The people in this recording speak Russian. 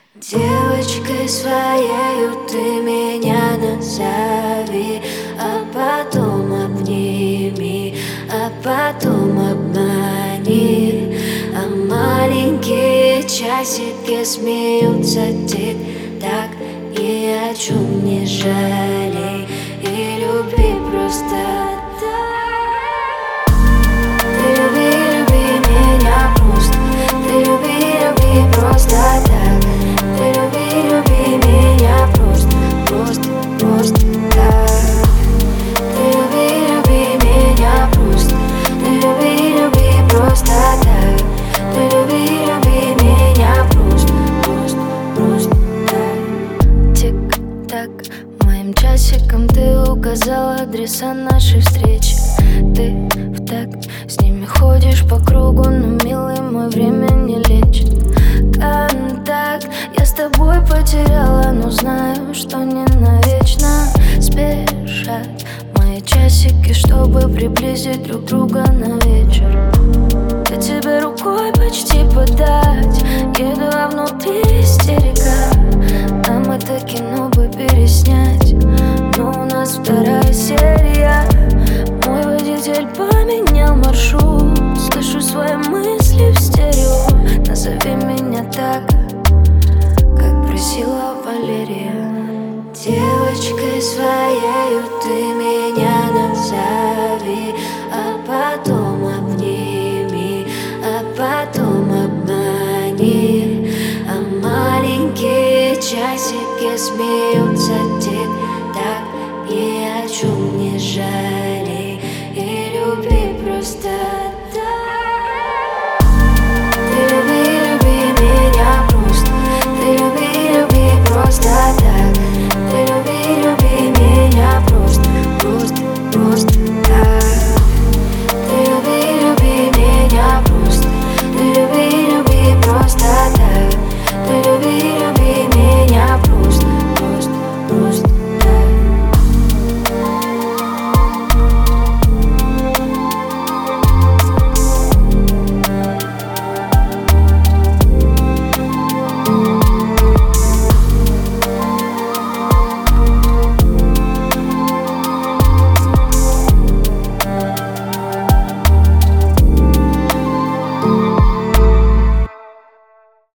Девочкой своею ты меня назови, а потом обними, а потом обмани. А маленькие часики смеются тик-так, ни о чем не жалей и люби просто так. Ты люби, люби меня просто, ты люби, люби просто так. Ты люби, люби меня просто, просто так. Ты люби, люби меня просто, ты люби, люби просто так. Ты люби, люби меня просто так. Тик-так, моим часиком ты указал адреса нашей встречи. Ты в такт с ними ходишь по кругу, но, милый мой, время не лечит. Контакт я с тобой потеряла, но знаю, что не навечно. Спешат мои часики, чтобы приблизить друг друга на вечер. Я тебе рукой почти подать, едва внутри истерика. А мы так кино бы переснять, но у нас вторая серия. Мой водитель поменял маршрут, слышу свои мысли в стерео. Назови меня так, как просила Валерия. Девочкой своею ты меня назови, а потом обними, а потом обмани. А маленькие часики смеются.